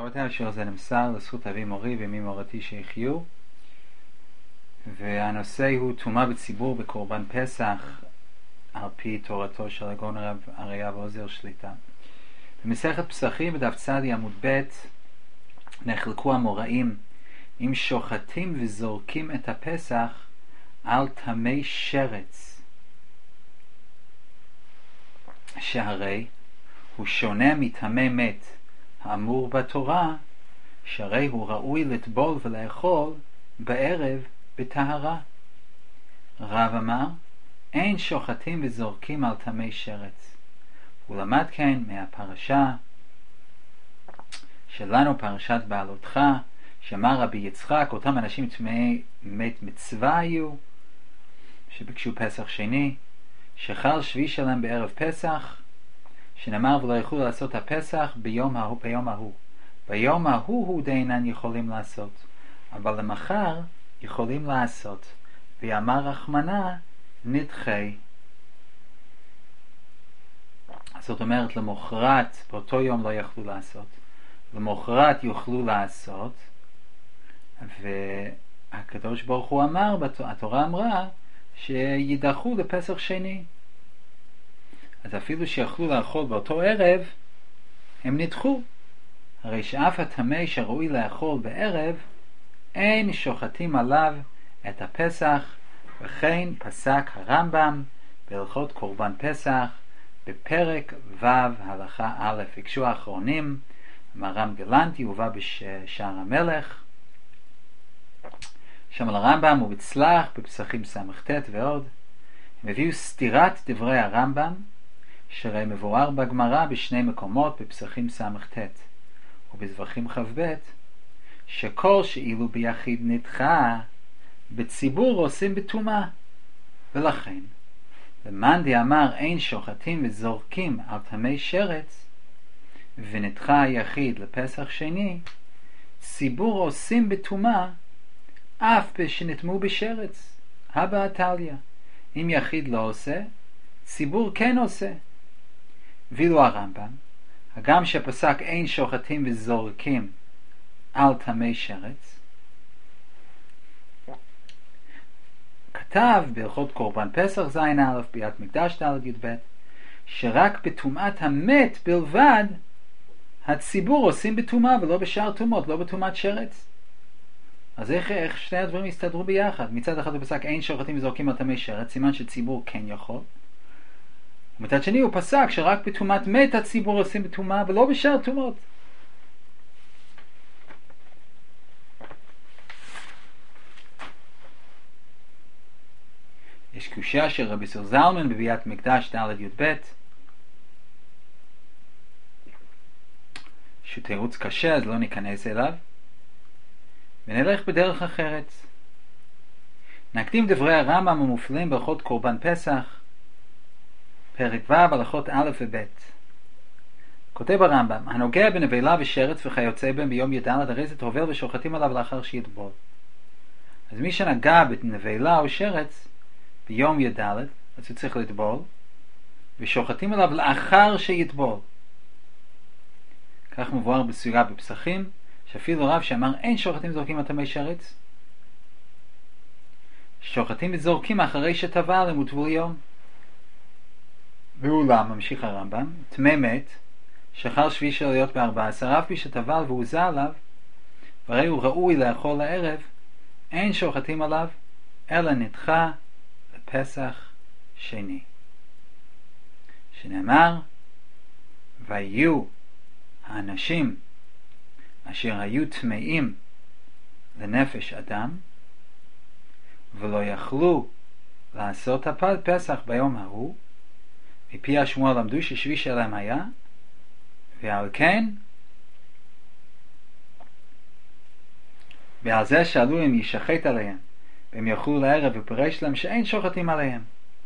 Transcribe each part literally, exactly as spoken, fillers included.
רבותיי, השיעור הזה נמסר לזכות אבי מורי ומי מורתי שיחיו, והנושא הוא תרומה בציבור בקורבן פסח על פי תורתו של הגאון הרב אריה ועוזר שליטה. במסכת פסחים בדף צדי עמוד ב' נחלקו המוראים אם שוחטים וזורקים את הפסח על תמי שרץ, שהרי הוא שונה מתמי מת האמור בתורה, שהרי הוא ראוי לטבול ולאכול בערב בטהרה. רב אמר, אין שוחטים וזורקים על תמי שרץ. הוא למד כן מהפרשה שלנו, פרשת בעלותך, שאמר רבי יצחק, אותם אנשים טמאי מת מצווה היו, שביקשו פסח שני, שחל שביעי שלהם בערב פסח, שנאמר ולא יכלו לעשות הפסח ביום ההוא, ביום ההוא. ביום ההוא הוא דינן יכולים לעשות, אבל למחר יכולים לעשות. ואמר רחמנה נדחה. זאת אומרת, למחרת, באותו יום לא יכלו לעשות. למחרת יוכלו לעשות, והקדוש ברוך הוא אמר, התורה אמרה, שידחו לפסח שני. אז אפילו שיכלו לאכול באותו ערב, הם נדחו. הרי שאף הטמא שראוי לאכול בערב, אין שוחטים עליו את הפסח, וכן פסק הרמב"ם בהלכות קורבן פסח, בפרק ו' הלכה א'. הקשו האחרונים, מרם גלנטי הובא בשער המלך, שם על הרמב"ם ובצלח בפסחים סמ"ט ועוד. הם הביאו סתירת דברי הרמב"ם, שהרי מבואר בגמרא בשני מקומות בפסחים סמ"ט ובזבחים כ"ב, שכל שאילו ביחיד נדחה, בציבור עושים בטומאה. ולכן למאן דאמר אין שוחטים וזורקים על תמי שרץ, ונדחה היחיד לפסח שני, ציבור עושים בטומאה אף שנטמאו בשרץ. הבא עתליה, אם יחיד לא עושה, ציבור כן עושה. ואילו הרמב"ם, הגם שפסק אין שוחטים וזורקים על תמי שרץ, כתב בהלכות קורבן פסח זין א' ביאת מקדש ד' י"ב, שרק בטומאת המת בלבד הציבור עושים בטומאה ולא בשאר טומאות, לא בטומאת שרץ. אז איך, איך שני הדברים יסתדרו ביחד? מצד אחד הוא פסק אין שוחטים וזורקים על תמי שרץ, סימן שציבור כן יכול. ומצד שני הוא פסק שרק בטומאת מת הציבור עושים בטומאה ולא בשאר טומאות. יש קושיה של רבי סור זלמן בביאת מקדש ד' י"ב, שהוא תירוץ קשה, אז לא ניכנס אליו, ונלך בדרך אחרת. נקדים דברי הרמב"ם המופלאים בהלכות קורבן פסח, פרק ו' הלכות א' וב'. כותב הרמב"ם, הנוגע בנבלה ושרץ וכיוצא בהם ביום י"ד, הרי זה טובל ושוחטים עליו לאחר שיטבול. אז מי שנגע בנבלה או שרץ ביום י"ד, אז הוא צריך לטבול, ושוחטים עליו לאחר שיטבול. כך מבואר בסוגיה בפסחים, שאפילו רב שאמר אין שוחטים זורקים על תמי שרץ, שוחטים וזורקים אחרי שטבל הם וטבול יום. ואולם, ממשיך הרמב"ם, טמא מת שחל שביעי של להיות בארבע עשר, אף פי שטבל והוזע עליו, והרי הוא ראוי לאכול לערב, אין שוחטים עליו אלא נדחה לפסח שני, שנאמר ויהיו האנשים אשר היו טמאים לנפש אדם ולא יכלו לעשות הפסח ביום ההוא, מפי השמועה למדו ששביעי שלהם היה, ועל כן ועל זה שאלו אם ישחט עליהם והם יאכלו לערב, ופרש להם שאין שוחטים עליהם.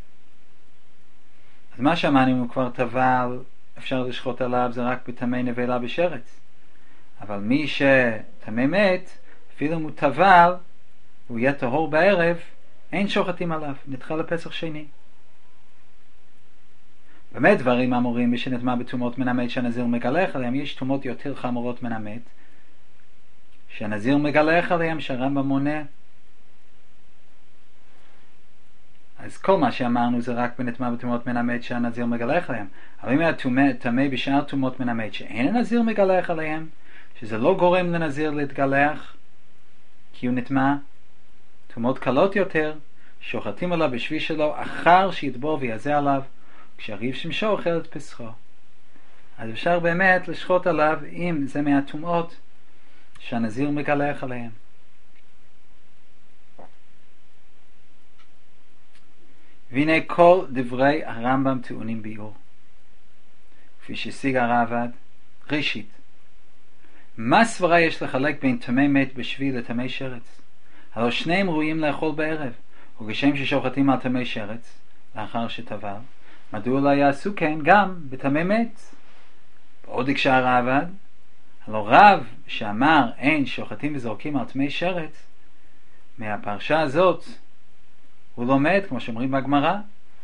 אז מה שאמרנו, אם הוא כבר טבל אפשר לשחוט עליו, זה רק בטמא נבלה בשרץ. אבל מי שטמא מת, אפילו אם הוא טבל הוא יהיה טהור בערב, אין שוחטים עליו, נדחה לפסח שני. באמת דברים אמורים בשנטמא בטומאות מן המת שהנזיר מגלח עליהם, יש טומאות יותר חמורות מן המת, שהנזיר מגלח עליהם, שהרמב"ם מונה. אז כל מה שאמרנו זה רק בנטמע בטומאות מן המת שהנזיר מגלח עליהם. אבל אם היה טמא בשאר טומאות מן המת שאין הנזיר מגלח עליהם, שזה לא גורם לנזיר להתגלח כי הוא נטמע, טומאות קלות יותר, שוחטים עליו בשבי שלו אחר שיטבור ויעזה עליו, כשהריב שמשו אוכל את פסחו. אז אפשר באמת לשחוט עליו אם זה מהטומאות שהנזיר מגלח עליהם. והנה כל דברי הרמב"ם טעונים ביאור. כפי שהשיג הרעב"ד, ראשית, מה סברה יש לחלק בין טמא מת בשבי לטמא שרץ? הלא שניהם ראויים לאכול בערב, וכשם ששוחטים על טמא שרץ לאחר שטבל, מדוע לא יעשו כן גם בטמא מת? בעוד הקשה הרעב"ד, הלא רב שאמר אין שוחטים וזורקים על טמא שרץ, מהפרשה הזאת הוא לומד, כמו שאומרים בגמרא,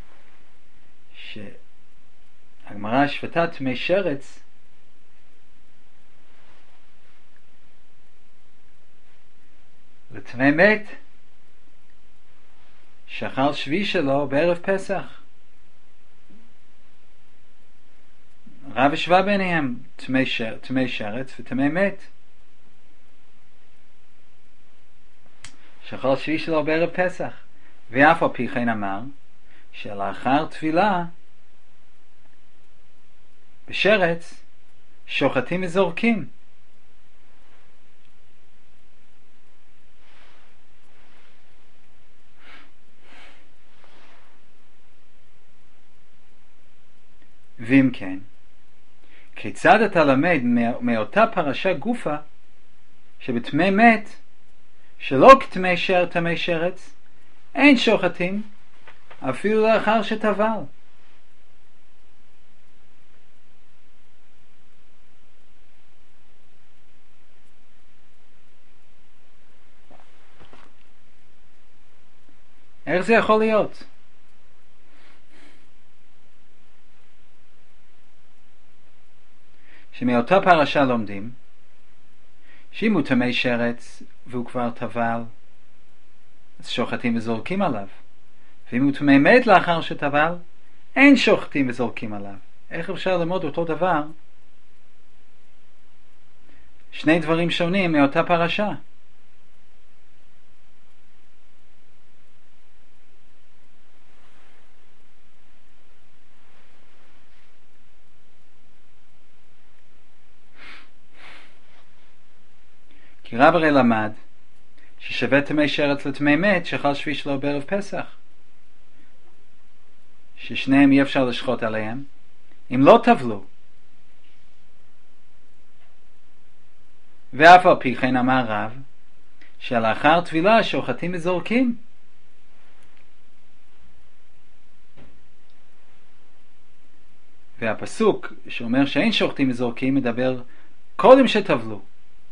שהגמרא שפטה טמא שרץ לטמא מת שאכל שבי שלו בערב פסח. רב השווה ביניהם טמא שר, טמא שרץ וטמא מת שאכל שבי שלו בערב פסח. ואף על פי כן אמר שלאחר טבילה בשרץ שוחטים וזורקים. ואם כן, כיצד אתה למד מאותה פרשה גופה שבטמא מת שלא כטמא שר טמא שרץ אין שוחטים אפילו לאחר שטבל? איך זה יכול להיות? שמאותה פרשה לומדים שאם הוא טמא שרץ והוא כבר טבל אז שוחטים וזורקים עליו, ואם הוא טמא מת לאחר שטבל אין שוחטים וזורקים עליו. איך אפשר ללמוד אותו דבר? שני דברים שונים מאותה פרשה. כי רב הרי למד ששווה טמא שרץ לטמא מת שאכל שבי שלו בערב פסח, ששניהם אי אפשר לשחוט עליהם אם לא טבלו. ואף על פי כן אמר רב שלאחר טבילה שוחטים וזורקים. והפסוק שאומר שאין שוחטים וזורקים מדבר קודם שטבלו.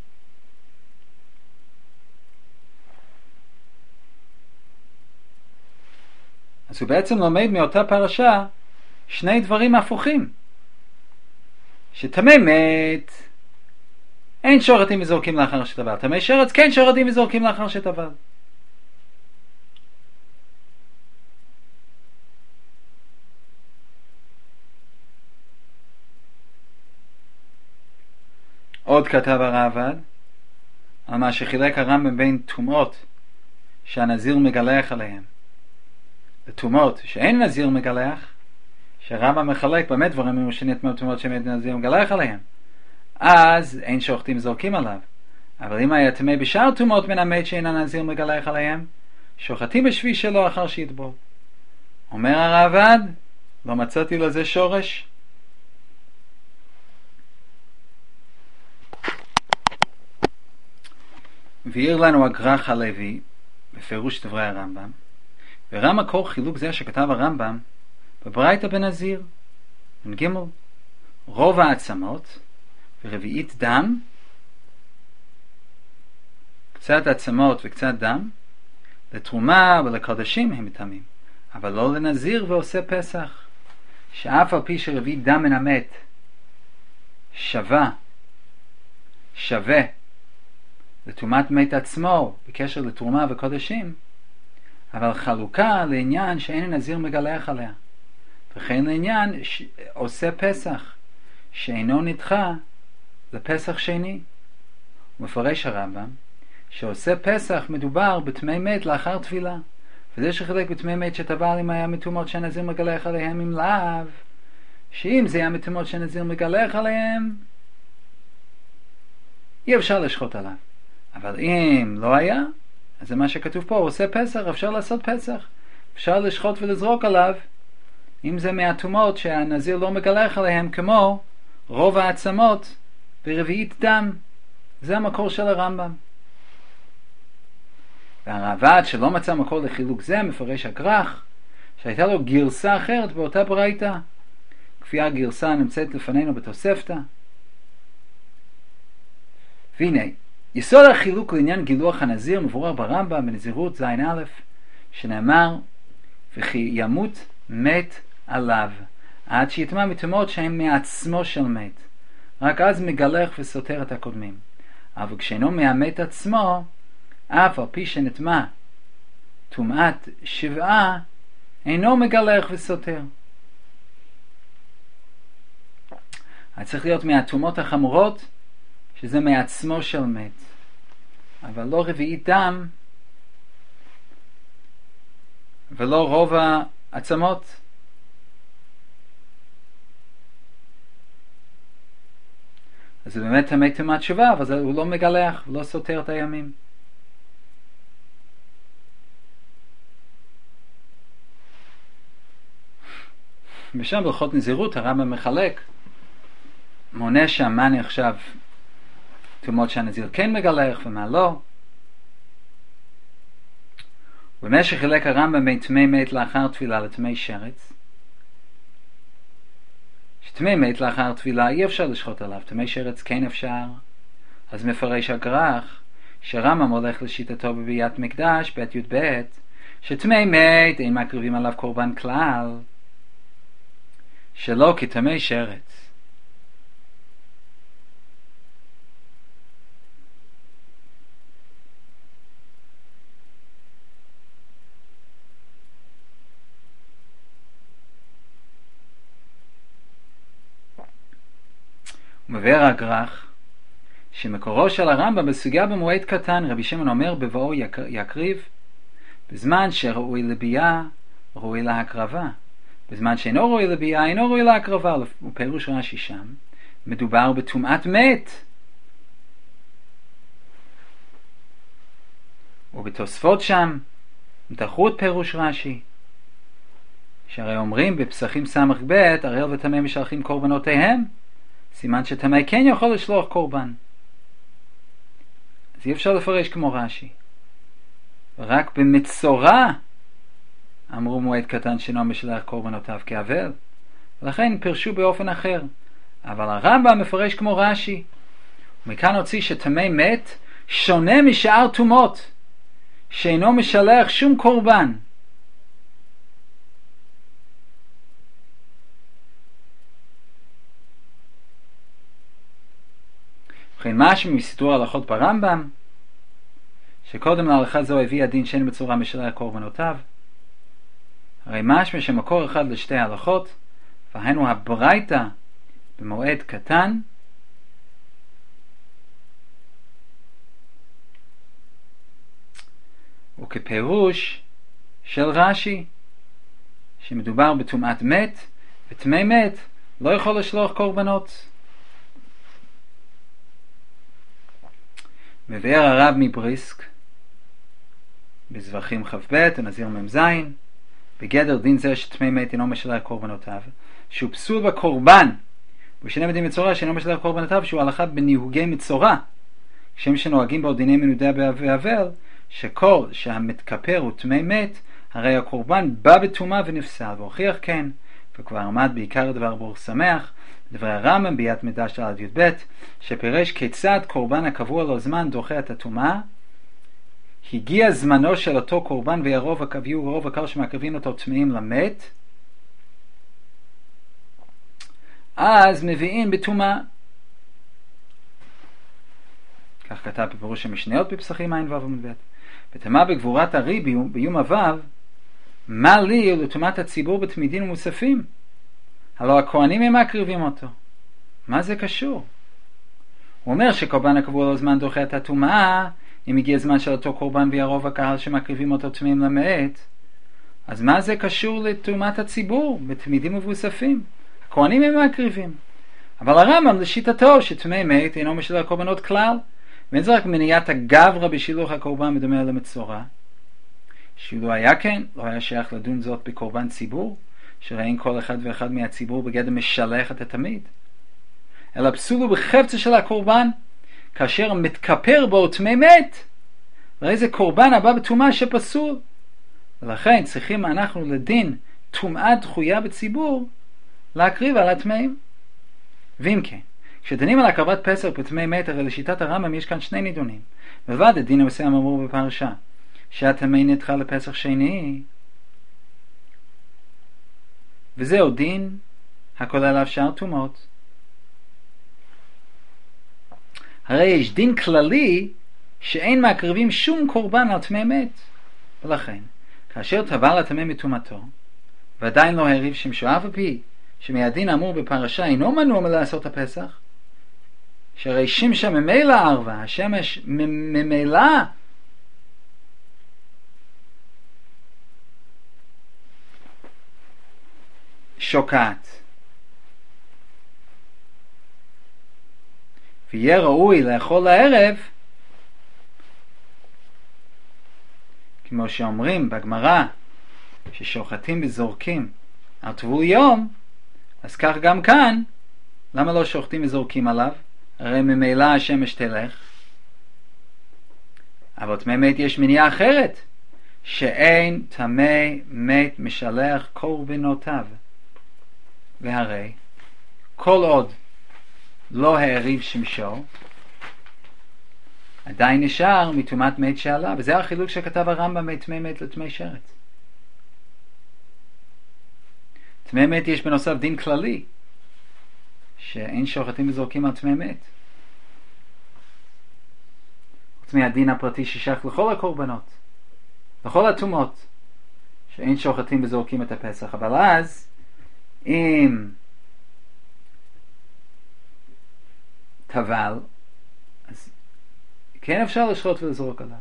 אז הוא בעצם לומד מאותה פרשה שני דברים הפוכים. שטמא מת אין שוחטים וזורקים לאחר שטבל, טמא שרץ כן שוחטים וזורקים לאחר שטבל. עוד כתב הרעב"ד על מה שחילק הרמב"ם בין טומאות שהנזיר מגלח עליהם לטומאות שאין נזיר מגלח, שהרמב"ם מחלק באמת דברים מיושנים מהטומאות שנזיר מגלח עליהם, אז אין שוחטים זורקים עליו. אבל אם היה טמא בשאר טומאות מן המת שאין הנזיר מגלח עליהם, שוחטים בשבי שלו אחר שיטבור. אומר הרעב"ד, לא מצאתי לזה שורש. והעיר לנו הגר"ח הלוי בפירוש דברי הרמב"ם, וראה מקור חילוק זה שכתב הרמב"ם בברייתא בנזיר ג' רוב העצמות ורביעית דם, קצת עצמות וקצת דם, לתרומה ולקודשים הם מטמאים, אבל לא לנזיר ועושה פסח, שאף על פי שרביעית דם מן המת שווה שווה לטומאת מת עצמו בקשר לתרומה וקודשים, אבל חלוקה לעניין שאין הנזיר מגלח עליה, וכן לעניין ש... עושה פסח שאינו נדחה לפסח שני. ומפרש הרמב"ם שעושה פסח מדובר בתמי מת לאחר תפילה, וזה שחילק בתמי מת שטבל אם היה מטומאות שהנזיר מגלח עליהם אם לאו, שאם זה היה מטומאות שהנזיר מגלח עליהם אי אפשר לשחוט עליו, אבל אם לא היה, אז זה מה שכתוב פה, עושה פסח, אפשר לעשות פסח, אפשר לשחוט ולזרוק עליו אם זה מהטומאות שהנזיר לא מגלח עליהם, כמו רוב העצמות ברביעית דם. זה המקור של הרמב"ם. והרעב"ד שלא מצא מקור לחילוק זה, מפרש הכרך שהייתה לו גרסה אחרת באותה ברייתא, כפי הגרסה נמצאת לפנינו בתוספתא. והנה, יסוד החילוק לעניין גילוח הנזיר מבורר ברמב"ם בנזירות זין א', שנאמר וכי ימות מת עליו עד שיטמע מטומאות שהן מעצמו של מת, רק אז מגלח וסותר את הקודמים. אבל כשאינו מהמת עצמו, אף על פי שנטמע טומאת שבעה, אינו מגלח וסותר. אז צריך להיות מהטומאות החמורות, שזה מעצמו של מת, אבל לא רביעית דם ולא רוב העצמות. אז זה באמת טמא טומאת שבעה, אבל הוא לא מגלח, הוא לא סותר את הימים. ושם בהלכות נזירות הרמב"ם מחלק, מונה שם מה נחשב טומאות שהנזיר כן מגלח ומה לא. במשך חילק הרמב"ם בין טמא מת לאחר תפילה לטמא שרץ, שטמא מת לאחר תפילה אי אפשר לשחוט עליו, טמא שרץ כן אפשר. אז מפרש הכרך שהרמב"ם הולך לשיטתו בביאת מקדש בית י"ב, שטמא מת אין מקריבים עליו קורבן כלל, שלא כטמא שרץ. ומבאר הכרך שמקורו של הרמב"ם בסוגיה במועד קטן, רבי שמעון אומר בבואו יקריב, בזמן שראוי לביאה ראוי להקרבה, בזמן שאינו ראוי לביאה אינו ראוי להקרבה. ופירוש רש"י שם מדובר בטומאת מת. ובתוספות שם דחו את פירוש רש"י, שהרי אומרים בפסחים סמך ב' הראל וטמא משלחים קורבנותיהם, סימן שטמא כן יכול לשלוח קורבן. אז אי אפשר לפרש כמו רש"י, רק במצורע אמרו מועד קטן שאינו משלח קורבנותיו כאבל, ולכן פרשו באופן אחר. אבל הרמב"ם מפרש כמו רש"י, ומכאן הוציא שטמא מת שונה משאר טומאות שאינו משלח שום קורבן. וכן משהו מסידור ההלכות ברמב"ם, שקודם להלכה זו הביא הדין שאין בצורה משלח קורבנותיו. הרי משהו שמקור אחד לשתי ההלכות, והיינו הברייתא במועד קטן, וכפירוש של רש"י, שמדובר בטומאת מת, וטמא מת לא יכול לשלוח קורבנות. מבאר הרב מבריסק בזבחים כ"ב ונזיר מ"ז, בגדר דין זה שטמא מת אינו משלח קורבנותיו, שהוא פסול בקורבן, ושני מדין מצורע שאינו משלח קורבנותיו, שהוא הלכה בניהוגי מצורע, כשם שנוהגים בו דיני מנודה ואבל, שכל שהמתכפר הוא טמא מת, הרי הקורבן בא בטומאה ונפסל, והוכיח כן, וכבר עמד בעיקר דבר בור שמח, דברי הרמב"ם ביאת מדרש על י"ב, שפירש כיצד קורבן הקבוע לו זמן דוחה את הטומאה. הגיע זמנו של אותו קורבן וירוב הקביעו רוב הקר שמקרבים אותו טמאים למת, אז מביאים בטומאה. כך כך כתב בפירוש המשניות בפסחים עין וו עמוד ב'. ותמה בגבורת הרי ביום הוו, מה לי ולטומאת הציבור בתמידים ומוספים? הלא הכהנים הם מקריבים אותו. מה זה קשור? הוא אומר שקורבן הקבוע לו זמן דוחה את הטומאה, אם הגיע זמן של אותו קורבן וירוב הקהל שמקריבים אותו טמאים למעט, אז מה זה קשור לטומאת הציבור בתמידים ומוספים? הכהנים הם מקריבים. אבל הרמב"ם לשיטתו שטמא מת אינו משל הקורבנות כלל, ואין זה רק מניעת הגברא בשילוח הקורבן בדומה למצורע. שאילו היה כן, לא היה שייך לדון זאת בקורבן ציבור, שראין כל אחד ואחד מהציבור בגדר משלח את התמיד. אלא פסולו בחפצה של הקורבן, כאשר מתכפר בו טמא מת, והרי זה קורבן הבא בטומאה שפסול. ולכן צריכים אנחנו לדין טומאה דחויה בציבור, להקריב על הטמאים. ואם כן, כשדנים על הקרבת פסח בטמא מת, הרי לשיטת הרמב"ם יש כאן שני נידונים. מלבד הדין המסוים אמור בפרשה, שהטמא נדחה לפסח שני, וזהו דין הכולל עליו שאר טומאות. הרי יש דין כללי שאין מקריבים שום קורבן על טמא מת. ולכן, כאשר טבל הטמא מטומאתו, ועדיין לא הריב שמשו, אף על פי שמהדין האמור בפרשה אינו מנוע מלעשות הפסח, שהרי שמשה ממילא ערבה, השמש ממילא שוקעת, ויהיה ראוי לאכול לערב, כמו שאומרים בגמרא ששוחטים וזורקים על טבול יום, אז כך גם כאן, למה לא שוחטים וזורקים עליו? הרי ממילא השמש תלך. אבל טמא מת יש מניעה אחרת, שאין טמא מת משלח קורבנותיו. והרי כל עוד לא העריב שמשו, עדיין נשאר מטומאת מת שעלה, וזה החילוק שכתב הרמב"ם מטמא מת לטמא שרץ. טמא מת יש בנוסף דין כללי, שאין שוחטים וזורקים על טמא מת. חוץ מהדין הפרטי ששייך לכל הקורבנות, לכל הטומאות, שאין שוחטים וזורקים את הפסח. אבל אז, אם טבל, אז כן אפשר לשחוט ולזרוק עליו.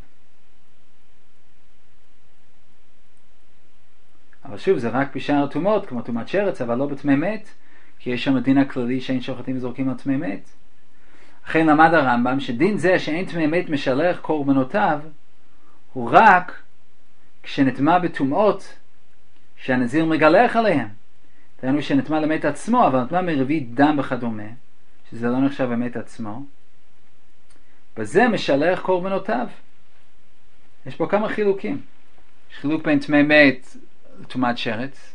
אבל שוב, זה רק בשאר הטומאות, כמו טומאת שרץ, אבל לא בטמא מת, כי יש שם הדין הכללי שאין שוחטים וזורקים על טמא מת. אכן למד הרמב"ם שדין זה שאין טמא מת משלח קורבנותיו, הוא רק כשנטמא בטומאות שהנזיר מגלח עליהם. דהיינו שנטמא למת עצמו, אבל נטמא מרבית דם וכדומה, שזה לא נחשב המת עצמו, בזה משלח קורבנותיו. יש פה כמה חילוקים. יש חילוק בין טמא מת לטומאת שרץ,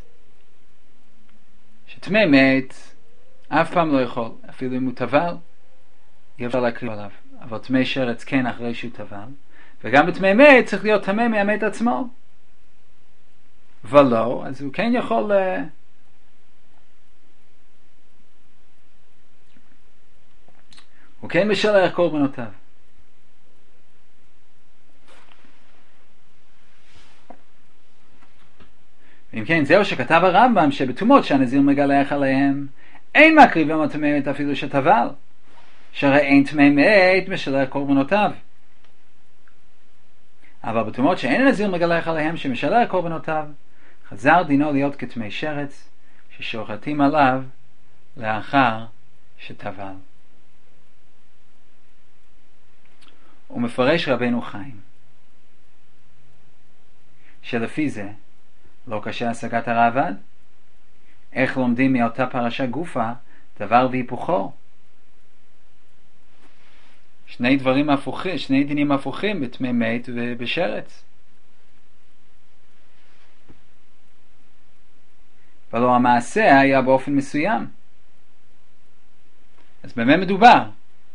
שטמא מת אף פעם לא יכול, אפילו אם הוא טבל, אי אפשר להקריב עליו. אבל טמא שרץ כן אחרי שהוא טבל, וגם בטמא מת צריך להיות טמא מהמת עצמו. ולא, אז הוא כן יכול uh, הוא כן משלח קורבנותיו. ואם כן, זהו שכתב הרמב"ם שבטומאות שהנזיר מגלח עליהם אין מקריבים על טמא מת אפילו שטבל, שהרי אין טמא מת משלח קורבנותיו. אבל בטומאות שאין הנזיר מגלח עליהם שמשלח קורבנותיו, חזר דינו להיות כטמא שרץ ששוחטים עליו לאחר שטבל. הוא מפרש רבנו חיים שלפי זה לא קשה השגת הרעב"ד. איך לומדים מאותה פרשה גופה דבר והיפוכו? שני דברים הפוכים, שני דינים הפוכים בטמא מת ובשרץ. ולא המעשה היה באופן מסוים. אז במה מדובר?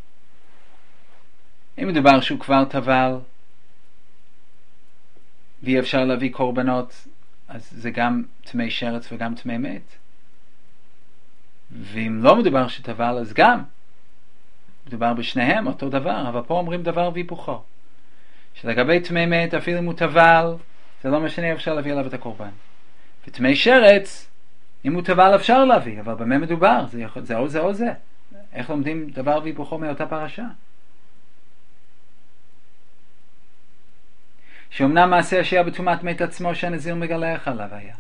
אם מדובר שהוא כבר טבל ואי אפשר להביא קורבנות, אז זה גם טמא שרץ וגם טמא מת. ואם לא מדובר שטבל, אז גם מדובר בשניהם אותו דבר, אבל פה אומרים דבר והיפוכו. שלגבי טמא מת, אפילו אם הוא טבל, זה לא משנה, אפשר להביא עליו את הקורבן. וטמא שרץ, אם הוא טבל אפשר להביא, אבל במה מדובר? זה, יכול, זה או זה או זה. איך לומדים דבר והיפוכו מאותה פרשה? שאומנם מעשה השהיה בטומאת מת עצמו שהנזיר מגלח עליו היה.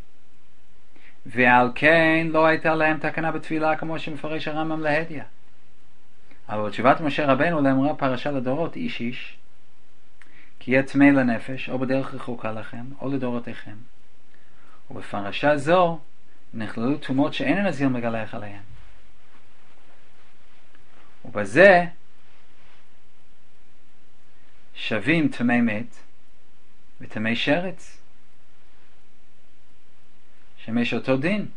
ועל כן לא הייתה להם תקנה בתפילה כמו שמפרש הרמב"ם להדיא. אבל בתשובת משה רבנו לאמרה פרשה לדורות איש איש, כי יהיה טמא לנפש או בדרך רחוקה לכם או לדורותיכם. ובפרשה זו נכללו טומאות שאין הנזיר מגלח עליהן. ובזה שווים טמא מת וטמא שרץ, שמש אותו דין.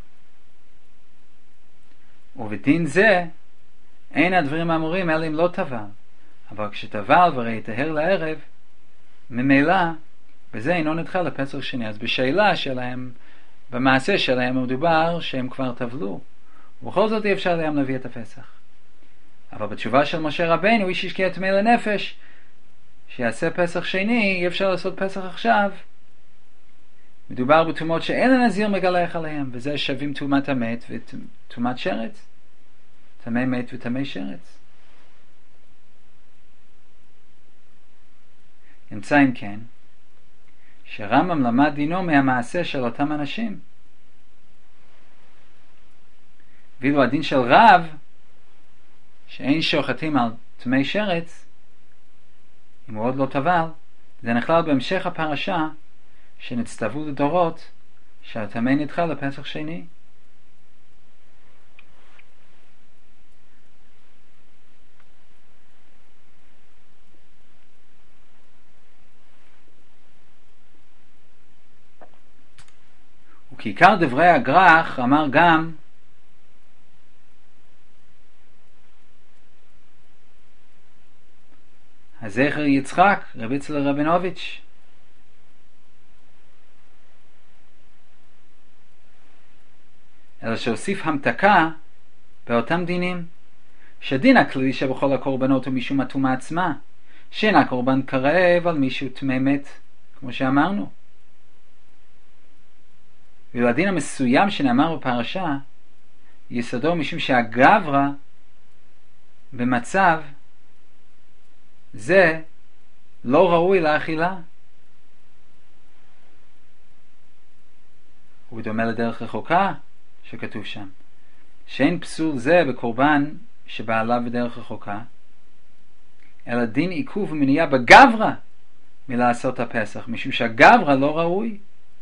ובדין זה אין הדברים האמורים אלא אם לא טבל, אבל כשטבל וראי יטהר לערב, ממילא וזה אינו נדחה לפסח שני. אז בשאלה שלהם, במעשה שלהם מדובר שהם כבר טבלו, ובכל זאת אי אפשר להם להביא את הפסח. אבל בתשובה של משה רבנו, איש השקיע טמא לנפש, שיעשה פסח שני, אי אפשר לעשות פסח עכשיו. מדובר בטומאות שאין הנזיר מגלח עליהם, וזה שווים טומאת המת וטומאת שרץ. טמא מת וטמא שרץ. נמצא אם כן, שרמב"ם למד דינו מהמעשה של אותם אנשים. ואילו הדין של רב, שאין שוחטים על טמא שרץ, אם הוא עוד לא טבל, זה נכלל בהמשך הפרשה, שנצטוו לדורות, שהטמא נדחה לפסח שני. וכעיקר דברי הגר"ח אמר גם הזכר יצחק, רבי יצחק רבינוביץ', אלא שהוסיף המתקה באותם דינים, שדין הכללי שבכל הקורבנות הוא משום הטומאה עצמה, שאין הקורבן קרב על מישהו טמא מת, כמו שאמרנו. ואילו הדין המסוים שנאמר בפרשה, יסודו משום שהגברא במצב זה לא ראוי לאכילה. הוא דומה לדרך רחוקה שכתוב שם, שאין פסול זה בקורבן שבעליו בדרך רחוקה, אלא דין עיכוב ומניעה בגברא מלעשות הפסח, משום שהגברא לא ראוי.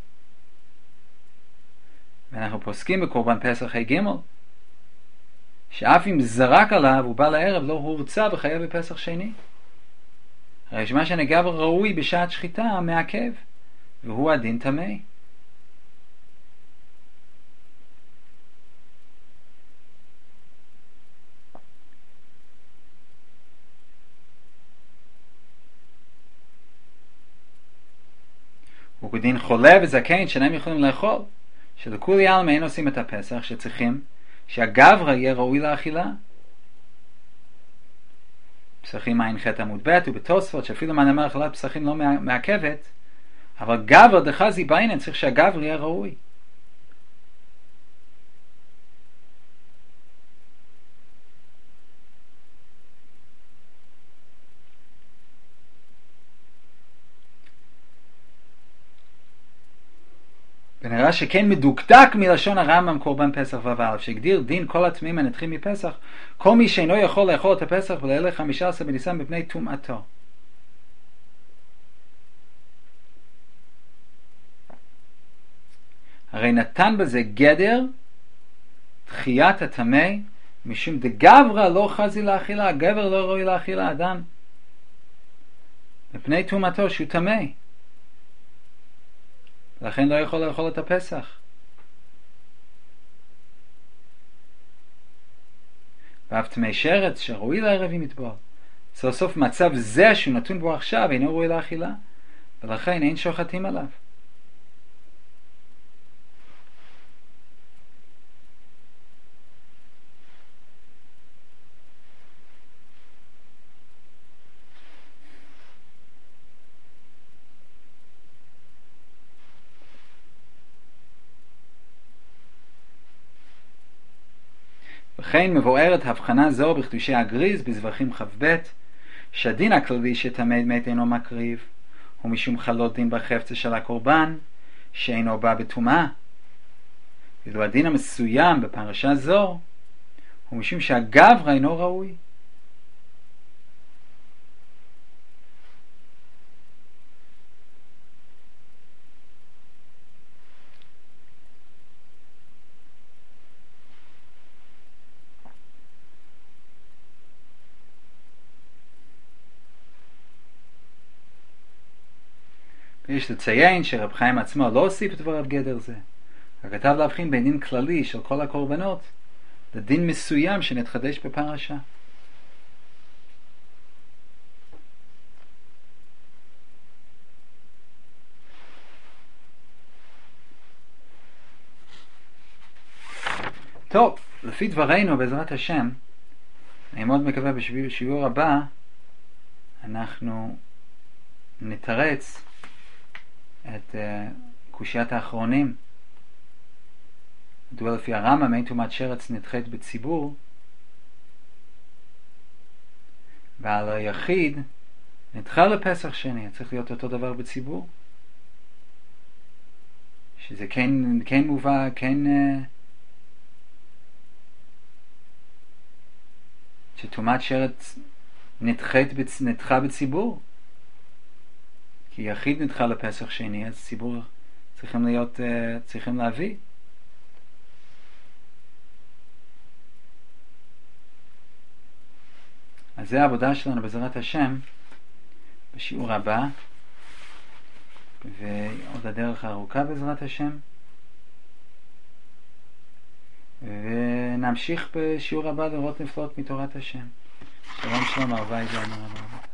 ואנחנו פוסקים בקורבן פסח ג' שאף אם זרק עליו הוא בא לערב לא הורצה וחייב בפסח שני. הרי שמה שנגבר ראוי בשעת שחיטה מעכב, והוא הדין טמא. וכדין חולה וזקן שאינם יכולים לאכול, שלכולי עלמא אין עושים את הפסח, שצריכים שהגברא יהיה ראוי לאכילה. פסחים עין ח' עמוד ב' ובתוספות שאפילו מה נאמר אכילת פסחים לא מעכבת, אבל גברא דחזי בעינן צריך שהגברא יהיה ראוי. ונראה שכן מדוקדק מלשון הרמב"ם קורבן פסח ואב, שהגדיר דין כל הטמאים הנדחים מפסח, כל מי שאינו יכול לאכול את הפסח בליל חמישה עשר בניסן מפני טומאתו. הרי נתן בזה גדר דחיית הטמא, משום דגברא לא חזי לאכילה, הגבר לא ראוי לאכילה, אדם מפני טומאתו שהוא טמא, לכן לא יכול לאכול את הפסח. ואף טמא שרץ שראוי לערב אם יטבול, סוף סוף מצב זה שהוא נתון בו עכשיו אינו ראוי לאכילה, ולכן אין שוחטים עליו. לכן מבוארת הבחנה זו בחידושי הגריז בזבחים כ"ב, שהדין הכללי שתמד מת אינו מקריב, הוא משום חלות דין בחפצה של הקורבן, שאינו בא בטומאה. ואילו הדין המסוים בפרשה זו, הוא משום שהגברא אינו ראוי. יש לציין שרב חיים עצמו לא הוסיף את דבריו גדר זה, רק כתב להבחין בין דין כללי של כל הקורבנות לדין מסוים שנתחדש בפרשה. טוב, לפי דברינו בעזרת השם, אני מאוד מקווה בשיעור הבא אנחנו נתרץ את uh, קושיית האחרונים, מדוע לפי הרמב"ם אין טומאת שרץ נדחית בציבור, ועל היחיד נדחה לפסח שני, צריך להיות אותו דבר בציבור, שזה כן, כן מובא, כן uh, שטומאת שרץ נדחית, נדחה בציבור, כי יחיד נדחה לפסח שני, אז ציבור צריכים להיות, צריכים להביא. אז זה העבודה שלנו בעזרת השם בשיעור הבא, ועוד הדרך הארוכה בעזרת השם, ונמשיך בשיעור הבא לראות נפלאות מתורת השם. שלום שלום, הרבה איזה אמר הרבה.